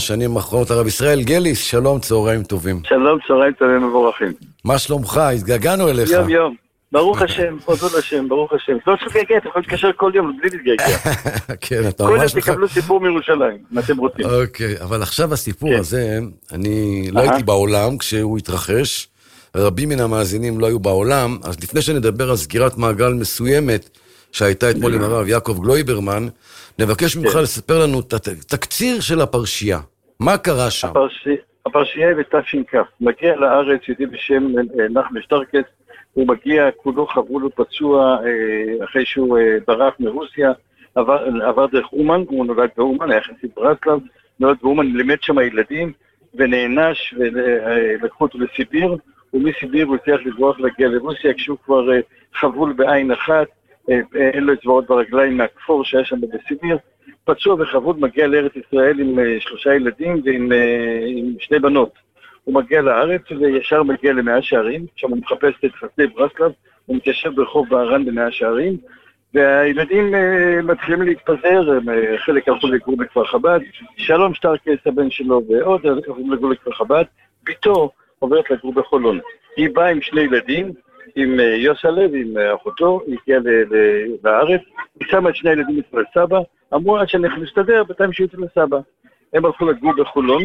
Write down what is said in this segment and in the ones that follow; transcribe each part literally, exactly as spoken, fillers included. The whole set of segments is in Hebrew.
שנים האחרונות, הרב ישראל גליס, שלום, צהריים טובים. שלום, צהריים טובים מבורכים. מה שלומך? התגעגענו אליך. יום יום, ברוך השם, פרדות השם, ברוך השם. לא צריך להתגעגע, אתה יכול להתקשר כל יום, בלי להתגעגע. כן, אתה כל ממש... יום תקבלו סיפור מירושלים, מה אתם רוצים. אוקיי, אבל עכשיו הסיפור הזה, אני לא הייתי בעולם כשהוא התרחש, רבים מן המאזינים לא היו בעולם, אז לפני שנדבר על סגירת מעגל מסוימת, שהייתה אתמול עם הרב יעקב גלויברמן, נבקש ממך לספר לנו את התקציר של הפרשייה. מה קרה שם? הפרשייה היא בתש"כ. מגיע לארץ יהודי בשם נחמן שטרקס, הוא מגיע, כולו חבול ופצוע, אחרי שהוא ברח מרוסיה, עבר, עבר דרך אומן, הוא נולד באומן, היה חסיד ברסלב, נולד באומן, לימד שם הילדים, ונענש, ולקחו אותו לסיביר, ומסיביר הוא הצליח לברוח להגיע לרוסיה, כשהוא כבר חבול בעין אחת, אין לו צבאות ברגליים מהכפור שהיה שם בסיביר, פצוע וחבול, מגיע לארץ ישראל עם שלושה ילדים ועם עם שני בנות. הוא מגיע לארץ וישר מגיע למאה שערים, שם הוא מחפש את חסידי ברסלב, הוא מתיישב ברחוב בהרן במאה שערים, והילדים uh, מתחילים להתפזר, uh, חלק הלכו לגור בכפר חב"ד, שלום שטרקס הבן שלו ועוד הלכו לגור בכפר חב"ד, ביתו עוברת לגור בחולון. היא באה עם שני ילדים, עם uh, יוסלה ועם uh, אחותו, היא הגיעה לארץ, היא שמה את שני הילדים אצל סבא, אמרו עד שאנחנו נסתדר, בינתיים שיהיו אצל סבא. הם הלכו לגור בחולון,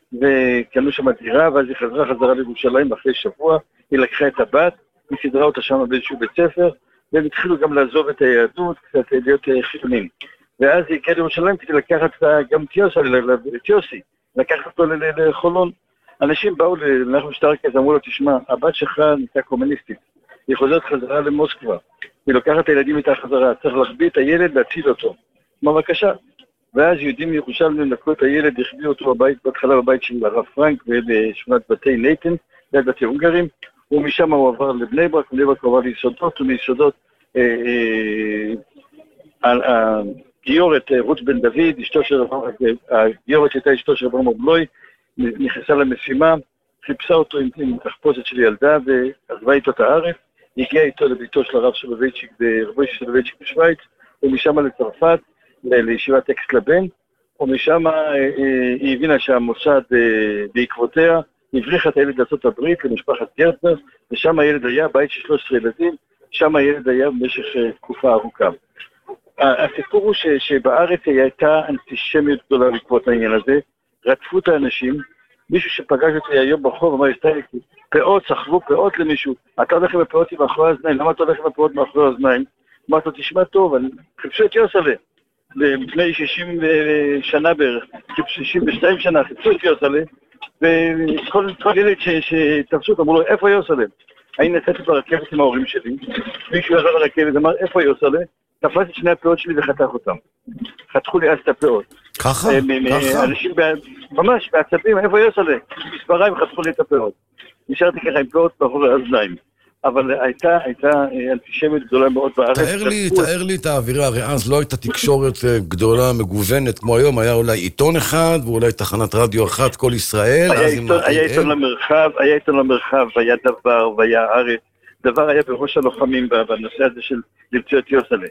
וקנו שם דירה, ואז היא חזרה חזרה לירושלים אחרי שבוע, היא לקחה את הבת, היא סדרה אותה שם באיזשהו בית ספר, והם התחילו גם לעזוב את היהדות, קצת להיות חילונים. ואז היא הגיעה לירושלים כדי לקחת גם את יוסי, לקחת אותו לחולון. אנשים באו לנחמן שטרקס, אמרו לו, תשמע, הבת שלך נהייתה קומוניסטית, היא חוזרת חזרה למוסקבה, היא לוקחת את הילדים איתה חזרה, צריך להחביא את הילד, להציל אותו. מה בבקשה? ואז יהודים מירושלים לקחו את הילד, החביאו אותו בבית, בהתחלה בבית של הרב פרנק, בשכונת בתי נייטן, ליד בתי הונגרים, ומשם הוא עבר לבני ברק, לבני ברק הוא עבר ליסודות, ומיסודות הגיורת רות בן דוד, הגיורת הייתה אשתו של רב מובלוי, נכנסה למשימה, חיפשה אותו עם תחפושת של ילדה, ועזבה איתו את הארץ, הגיעה איתו לביתו של הרב סולובייצ'יק, רבוי סולובייצ'יק בשוויץ, ומשם לצרפת, לישיבת טקסט לבן, ומשם היא הבינה שהמוסד בעקבותיה, הבריחה את הילד לארצות הברית למשפחת גרטנר, ושם הילד היה, בית של שלושה עשר ילדים, שם הילד היה במשך תקופה ארוכה. הסיפור הוא ש, שבארץ הייתה אנטישמיות גדולה בעקבות העניין הזה, רדפו את האנשים, מישהו שפגש אותי היום ברחוב, אמר, הסתייק, פאות, סחבו פאות למישהו, אתה הולך עם הפאות מאחורי האזניים, למה אתה הולך עם הפאות מאחורי האזניים? אמרת לו, תשמע טוב, חיפשו את יוסלה, לפני שישים שנה בערך, שישים ושתיים שנה, חיפשו את יוסלה, וכל ילד שתפסו, אמרו לו, איפה יוסלה? אני נסעתי ברכבת עם ההורים שלי, מישהו ירד לרכבת, אמר, איפה יוסלה? תפס את שני הפאות שלי וחתך אותם. חתכו לי אז את הפאות. ככה? ככה? אנשים ממש בעצבים, איפה יוסלה? מספריים חתכו לי את הפאות. נשארתי ככה עם פאות מאחורי האזניים. אבל הייתה, הייתה אנטישמיות גדולה מאוד בארץ. תאר לי, תאר לי את האווירה, הרי אז לא הייתה תקשורת גדולה, מגוונת, כמו היום, היה אולי עיתון אחד, ואולי תחנת רדיו אחת, כל ישראל. היה עיתון למרחב, היה עיתון למרחב, והיה דבר, והיה הארץ. דבר היה בראש הלוחמים בנושא הזה של למצוא את יוסלה.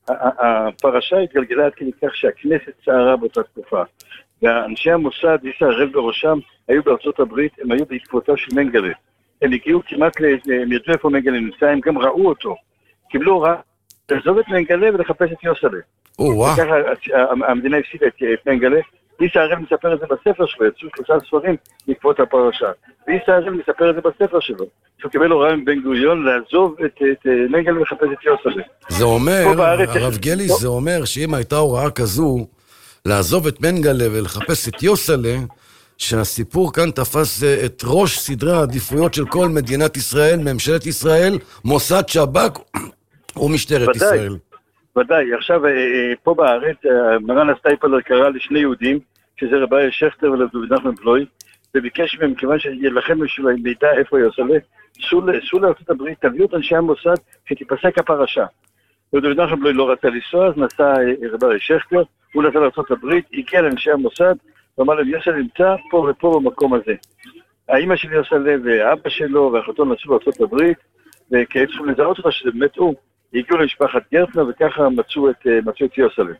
הפרשה התגלגלה עד כדי כך שהכנסת צערה באותה תקופה. ואנשי המוסד, ניסה הרב בראשם, היו בארצות הברית, הם היו בעקבותיו של מנגלה. הם הגיעו כמעט, הם ידעו איפה מנגלה נמצא, הם גם ראו אותו. קיבלו הוראה לעזוב את מנגלה ולחפש את יוסלה. וככה המדינה הפסידה את מנגלה. ניסה הרב מספר את זה בספר שלו, יצאו שלושה ספרים בעקבות הפרשה. וניסה הרב מספר את זה בספר שלו. שהוא קיבל הוראה מבן גוריון לעזוב את מנגלה ולחפש את יוסלה. זה אומר, הרב גליס, זה אומר שאם הייתה הוראה כזו, לעזוב את מנגלה ולחפש את יוסלה, שהסיפור כאן תפס את ראש סדרי העדיפויות של כל מדינת ישראל, ממשלת ישראל, מוסד שב"כ ומשטרת ישראל. ודאי, עכשיו פה בארץ, מרן הסטייפלר קרא לשני יהודים, שזה רבי שכטר ולדוד נחמן פלוי, וביקש מהם, כיוון שלכם בשביל מידע איפה יוסלה, סעו לארצות הברית, תביאו את אנשי המוסד שתיפסק הפרשה. ודוד נחמן פלוי לא רצה לנסוע, אז נסע רבי שכטר, הוא נסע לארצות הברית, הגיע לאנשי המוסד, ואמר להם, יוסלה נמצא פה ופה במקום הזה. האמא שלי יוסלה ואבא שלו ואחותו נסעו לארצות הברית, וכי צריכים לזהות אותה שזה באמת הוא. הגיעו למשפחת גרטנר וככה מצאו את, מצאו את יוסלה.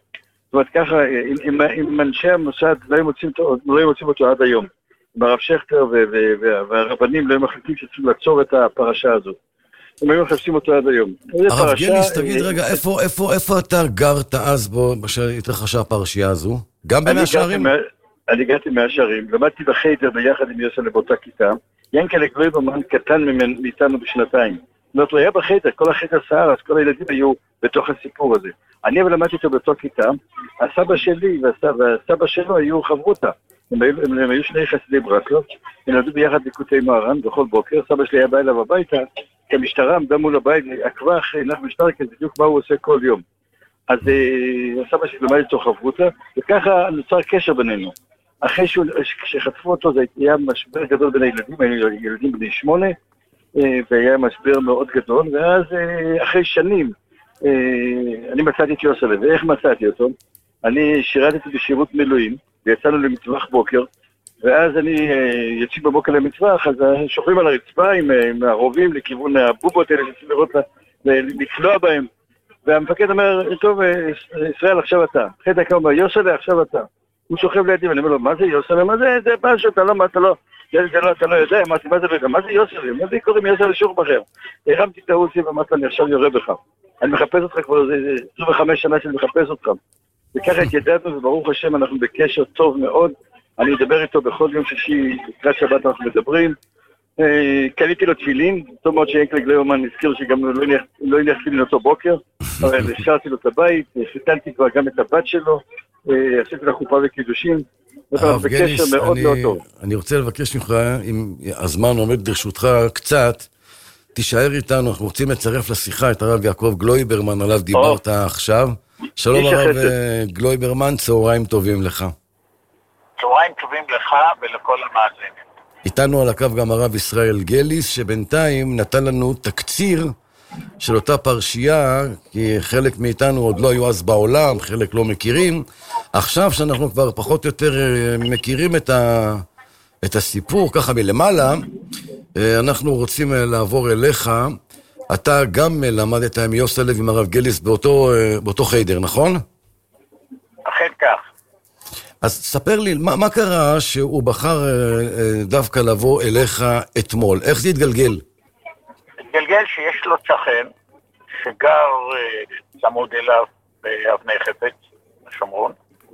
זאת אומרת ככה, אם, אם אנשי המוסד לא מוצאים, לא מוצאים אותו עד היום, ברב שכטר והרבנים לא מחליטים שצריכים לעצור את הפרשה הזאת. הם היו מחפשים אותו עד היום. הרב גליס, תגיד רגע, איפה אתה גרת אז בו, שהתרחשה הפרשייה הזו? גם במאה שערים? אני הגעתי מאה שערים, למדתי בחיידר ביחד עם יוסף באותה כיתה, ינקלה גלויברמן קטן מאיתנו בשנתיים. זאת אומרת, הוא היה בחיידר, כל החיידר סער, אז כל הילדים היו בתוך הסיפור הזה. אני אבל למדתי אותו באותה כיתה, הסבא שלי והסבא שלו היו חברותה. הם היו, הם, הם היו שני חסידי ברסלב, הם נולדו ביחד בקוטי מהר"ן בכל בוקר, סבא שלי היה בא אליו הביתה, כי המשטרה עמדה מול הבית, עקבה אחרי נחמן שטרקס, בדיוק מה הוא עושה כל יום. אז אה, הסבא שלי למד איתו חברותה, וככה נוצר קשר בינינו. אחרי שחטפו אותו זה היה משבר גדול בין הילדים, היינו ילדים בני שמונה, אה, והיה משבר מאוד גדול, ואז אה, אחרי שנים, אה, אני מצאתי את יוסלב, ואיך מצאתי אותו? אני שירתתי בשירות מילואים, ויצאנו למטווח בוקר, ואז אני יוצאים בבוקר למטווח, אז שוכבים על הרצפה עם, עם הרובים לכיוון הבובות האלה, שצריכים לראות, לקלוע בהם, והמפקד אומר, טוב, ישראל, עכשיו אתה. אחרי דקה אומר, יוסלה, עכשיו אתה. הוא שוכב לידי, ואני אומר לו, מה זה יוסלה? מה זה? זה משהו, אתה לא, אתה לא, זה לא, אתה לא יודע, מה זה, מה זה יוסלה? מה זה קוראים יוסלה שוך בכם? הרמתי את העוצי ואמרת, אני עכשיו יורה בך. אני מחפש אותך כבר, זה עשרים וחמש שנה שאני מחפש אותך. וככה התיידדנו, וברוך השם אנחנו בקשר טוב מאוד. אני מדבר איתו בכל יום שישי, לקראת שבת אנחנו מדברים. קניתי לו תפילין, טוב מאוד שינקלה גלויברמן נזכיר שגם לא הניח תפילין אותו בוקר, אבל השארתי לו את הבית, חיתנתי כבר גם את הבת שלו, עשיתי לה חופה וקידושים, ואנחנו בקשר מאוד מאוד טוב. אני רוצה לבקש ממך, אם הזמן עומד לרשותך קצת, תישאר איתנו, אנחנו רוצים לצרף לשיחה את הרב יעקב גלויברמן, עליו דיברת עכשיו. שלום הרב גלויברמן, צהריים טובים לך. צהריים טובים לך ולכל המאזינים. איתנו על הקו גם הרב ישראל גליס, שבינתיים נתן לנו תקציר של אותה פרשייה, כי חלק מאיתנו עוד לא היו אז בעולם, חלק לא מכירים. עכשיו שאנחנו כבר פחות או יותר מכירים את, ה... את הסיפור, ככה מלמעלה, אנחנו רוצים לעבור אליך. אתה גם למדת עם יוסלב עם הרב גליס באותו, באותו חיידר, נכון? אכן כך. אז ספר לי, מה, מה קרה שהוא בחר דווקא לבוא אליך אתמול? איך זה התגלגל? התגלגל שיש לו שכן שגר צמוד אליו באבני חפץ, בשומרון,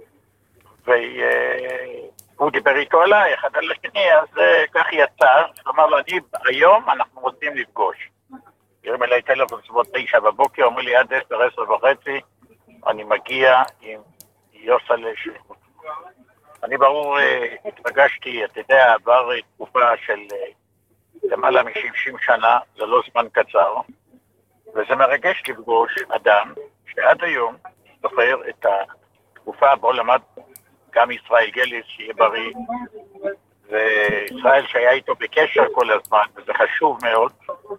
והוא דיבר איתו עליי, אחד על השני, אז כך יצא, אמר לו, אני, היום אנחנו רוצים לפגוש. ירים אליי טלפון בסביבות תשע בבוקר, אומר לי עד עשר, עשר וחצי, אני מגיע עם יוסלה שחוט. אני ברור התרגשתי, אתה יודע, עבר תקופה של למעלה מ-שבעים שנה, זה לא זמן קצר, וזה מרגש לפגוש אדם שעד היום זוכר את התקופה בו למד גם ישראל גליס, שיהיה בריא, וישראל שהיה איתו בקשר כל הזמן, וזה חשוב מאוד.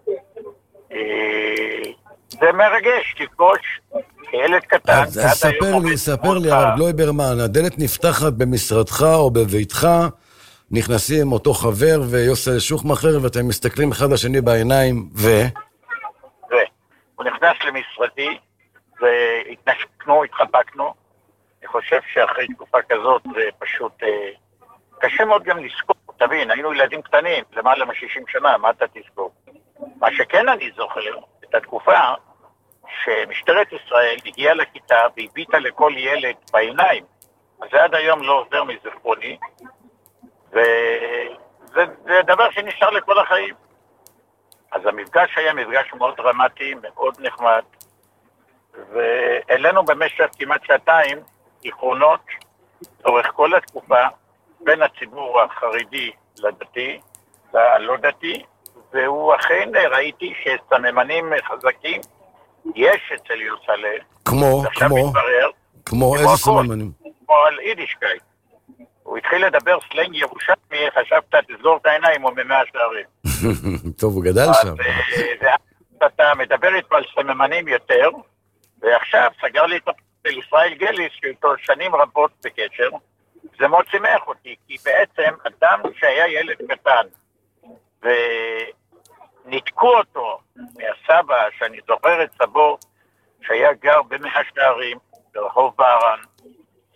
זה מרגש, תפגוש כילד קטן. אז ספר לי, ספר לי הרב גלויברמן, הדלת נפתחת במשרדך או בביתך, נכנסים אותו חבר ויוסל שוחמאכר, ואתם מסתכלים אחד לשני בעיניים, ו... ו... הוא נכנס למשרדי, והתנשקנו, התחבקנו. אני חושב שאחרי תקופה כזאת זה פשוט קשה מאוד גם לזכור. תבין, היינו ילדים קטנים, למעלה מ-שישים שנה, מה אתה תזכור? מה שכן אני זוכר, את התקופה שמשטרת ישראל הגיעה לכיתה והביטה לכל ילד בעיניים. אז זה עד היום לא עובר מזכרוני, וזה דבר שנשאר לכל החיים. אז המפגש היה מפגש מאוד דרמטי, מאוד נחמד, ואלינו במשך כמעט שעתיים זיכרונות לאורך כל התקופה בין הציבור החרדי לדתי, ללא דתי, והוא אכן ראיתי שסממנים חזקים יש אצל יוסלה. כמו, כמו, מתברר, כמו איזה סממנים? כמו על יידישקייט. הוא התחיל לדבר סלנג ירושלמי, חשבת, תסגור את העיניים, הוא ממאה שערים. טוב, הוא גדל שם. ואתה מדבר איתו על סממנים יותר, ועכשיו סגר לי את הפרק ישראל גליס, שאיתו שנים רבות בקשר, זה מאוד שימח אותי, כי בעצם אדם שהיה ילד קטן, וניתקו אותו מהסבא, שאני זוכר את סבו, שהיה גר במאה שערים, ברחוב בערן,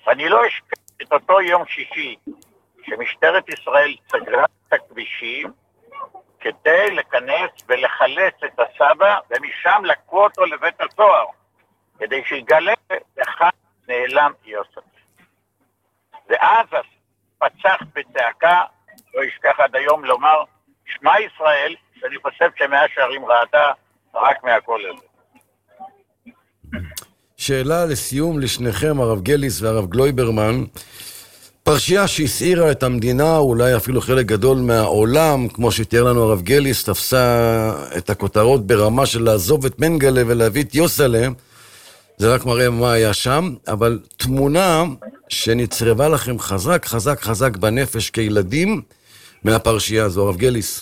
ואני לא אשכח את אותו יום שישי, שמשטרת ישראל סגרה את הכבישים, כדי לכנס ולחלץ את הסבא, ומשם לקחו אותו לבית הסוהר, כדי שיגלה איך נעלם יוסף. ואז פצח בצעקה, לא ישכח עד היום לומר, שמע ישראל, שאני חושב שמאה שערים ראתה רק מהכל הזה. שאלה לסיום לשניכם, הרב גליס והרב גלויברמן, פרשייה שהסעירה את המדינה, אולי אפילו חלק גדול מהעולם, כמו שתיאר לנו הרב גליס, תפסה את הכותרות ברמה של לעזוב את מנגלה ולהביא את יוסלה, זה רק מראה מה היה שם, אבל תמונה שנצרבה לכם חזק, חזק, חזק בנפש כילדים מהפרשייה הזו, הרב גליס.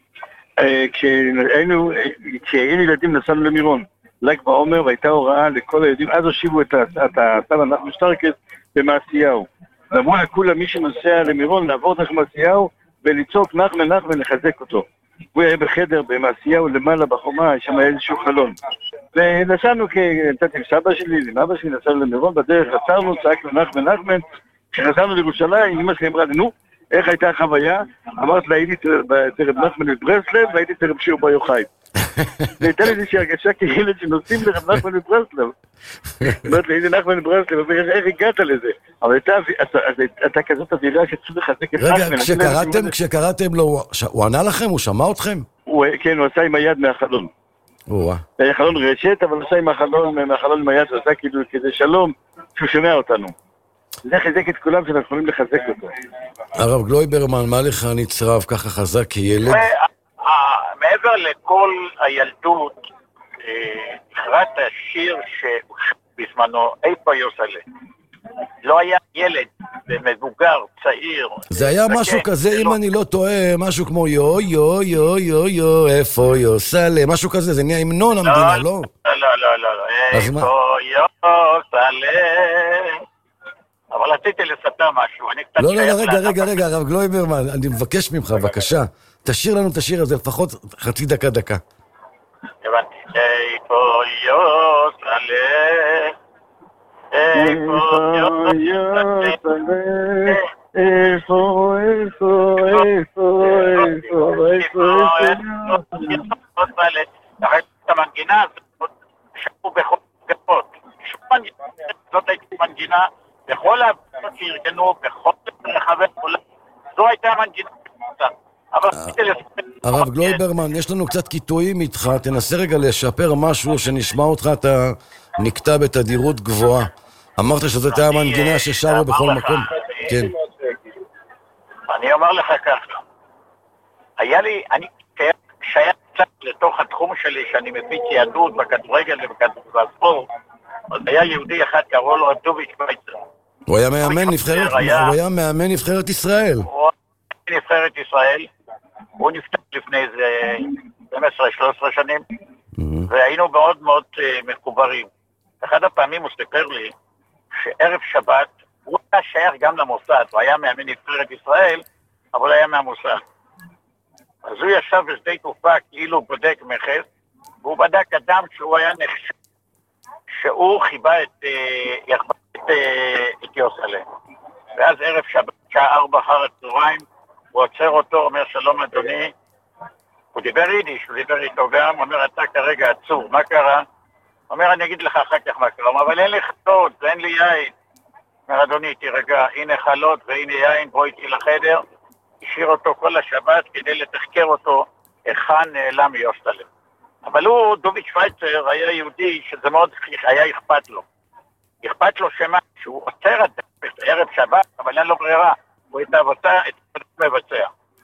כשהיינו ילדים נסענו למירון, ל"ג בעומר, והייתה הוראה לכל הילדים, אז הושיבו את הסבא נחמן שטרקס במעשיהו. ואמרו לכולם, מי שנוסע למירון, לעבור דרך מעשיהו ולצעוק נחמן נחמן לחזק אותו. הוא היה בחדר במעשיהו למעלה בחומה, שם היה איזשהו חלון. ונסענו, נתתי עם סבא שלי, עם אבא שלי, נסענו למירון, בדרך עצרנו, צעקנו נחמן נחמן. כשחזרנו לירושלים, אמא שלי אמרה לי, נו, איך הייתה החוויה? אמרת לה, הייתי תרב נחמן בברסלב, והייתי תרב שיר בר יוחאי. והייתה לי איזושהי הרגשה כילד שנוסעים לרב נחמן בברסלב. אמרת לי, הייתי נחמן בברסלב, איך הגעת לזה? אבל הייתה כזאת אווירה שצריך לחזק את נחמן. רגע, כשקראתם לו, הוא ענה לכם? הוא שמע אתכם? כן, הוא עשה עם היד מהחלון. היה חלון רשת, אבל עשה עם החלון, מהחלון עם היד, הוא עשה כאילו כזה שלום, שהוא שומע אותנו. זה חזק את כולם שאנחנו יכולים לחזק אותו. הרב גלויברמן, מה לך נצרב ככה חזק כילד? מעבר לכל הילדות, הכרת השיר שבזמנו, איפה יוסלה? לא היה ילד ומבוגר, צעיר. זה היה משהו כזה, אם אני לא טועה, משהו כמו יו, יו, יו, יו, יו, איפה יוסלה, משהו כזה, זה נהיה המנון המדינה, לא? לא, לא, לא, איפה יוסלה. אבל רציתי לספר משהו, אני קצת... לא, לא, רגע, רגע, רגע, הרב גלויברמן, אני מבקש ממך, בבקשה, תשאיר לנו את השיר הזה לפחות חצי דקה, דקה. הבנתי. איפה יוסלה, איפה יוסלה, איפה, איפה, איפה, איפה, איפה, יוסלה, אחרי את המנגינה הזאת, שרו בכל גפות. זאת הייתה מנגינה, בכל העבודות שארגנו, בכל רחבי עולם, זו הייתה המנגינה. הרב גלויברמן, יש לנו קצת קיטויים איתך, תנסה רגע לשפר משהו שנשמע אותך, אתה נקטע בתדירות גבוהה. אמרת שזאת הייתה המנגינה ששרו בכל מקום. כן. אני אומר לך ככה, היה לי, אני שייך קצת לתוך התחום שלי, שאני מפיץ יהדות בכדורגל ובספורט, אז היה יהודי אחד, קראו לו דוביץ' וייצר. הוא היה מאמן נבחרת, הוא היה מאמן נבחרת ישראל. הוא היה נבחרת ישראל, הוא נפטר לפני איזה שתים עשרה שלוש עשרה שנים, והיינו מאוד מאוד מחוברים. אחד הפעמים הוא סיפר לי שערב שבת, הוא היה שייך גם למוסד, הוא היה מאמן נבחרת ישראל, אבל היה מהמוסד. אז הוא ישב בשדה תעופה כאילו בודק מכס, והוא בדק אדם שהוא היה נחשב, שהוא חיבה את, יחבא את, את יוסלה. ואז ערב שבת, שעה ארבע אחר הצהריים, הוא עוצר אותו, אומר שלום אדוני, הוא דיבר יידיש, הוא דיבר איתו גם, הוא אומר אתה כרגע עצור, מה קרה? הוא אומר אני אגיד לך אחר כך מה קרה, אבל אין לי חלות ואין לי יין. הוא אומר אדוני תירגע, הנה חלות והנה יין, בוא איתי לחדר, השאיר אותו כל השבת כדי לתחקר אותו, היכן נעלם יוסלה. אבל הוא, דוביץ' וייצר, היה יהודי שזה מאוד היה אכפת לו. אכפת לו שמה, שהוא עוצר את ערב שבת, אבל אין לו ברירה. הוא את העבודה, את העבודה מבצע.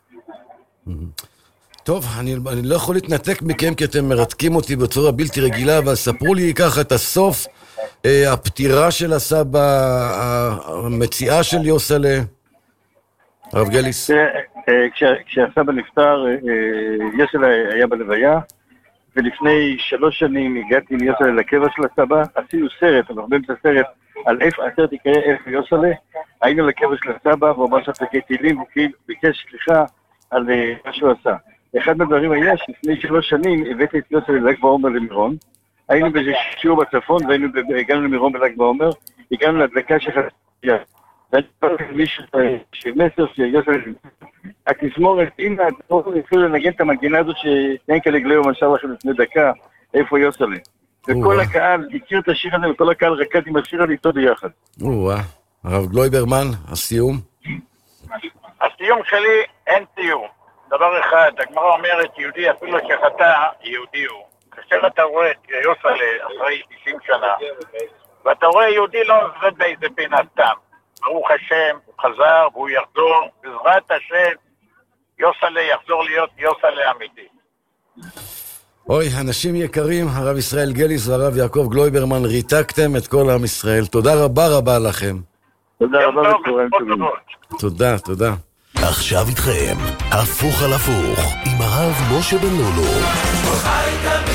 טוב, אני, אני לא יכול להתנתק מכם, כי אתם מרתקים אותי בצורה בלתי רגילה, אבל ספרו לי ככה את הסוף, אה, הפטירה של הסבא, המציאה של יוסלה. הרב גליס. כשהסבא נפטר, יוסלה היה בלוויה, ולפני שלוש שנים הגעתי עם יוסלה לקבע של הסבא, עשינו סרט, אנחנו באמצע סרט, על איפה, הסרט יקרא איפה יוסלה, היינו לקבע של הסבא, והוא אמר שפקי תהילים, הוא ביקש סליחה על מה שהוא עשה. אחד מהדברים היה שלפני שלוש שנים הבאתי את יוסלה לל"ג בעומר למירון, היינו באיזה שיעור בצפון, והגענו למירון בל"ג בעומר, הגענו להדלקה של שמסר שיוסף, התזמורת, הנה, התחילו לנגן את המנגינה הזאת שיינקלה גליו משל לכם לפני דקה, איפה יוסלה. וכל הקהל הכיר את השיר הזה, וכל הקהל רקד עם השיר הזה איתו ביחד. או-אה, הרב גלויברמן, הסיום? הסיום שלי אין סיום. דבר אחד, הגמרא אומרת, יהודי אפילו שחטא, יהודי הוא. כאשר אתה רואה את יוסלה אחרי תשעים שנה, ואתה רואה יהודי לא עובד באיזה פינה סתם. ברוך השם, הוא חזר והוא יחזור, בעזרת השם, יוסלה יחזור להיות יוסלה אמיתי. אוי, אנשים יקרים, הרב ישראל גליס והרב יעקב גלויברמן, ריתקתם את כל עם ישראל. תודה רבה רבה לכם. תודה רבה וצהריים טובים. תודה, תודה. עכשיו איתכם, הפוך על הפוך, עם הרב משה בן לולו.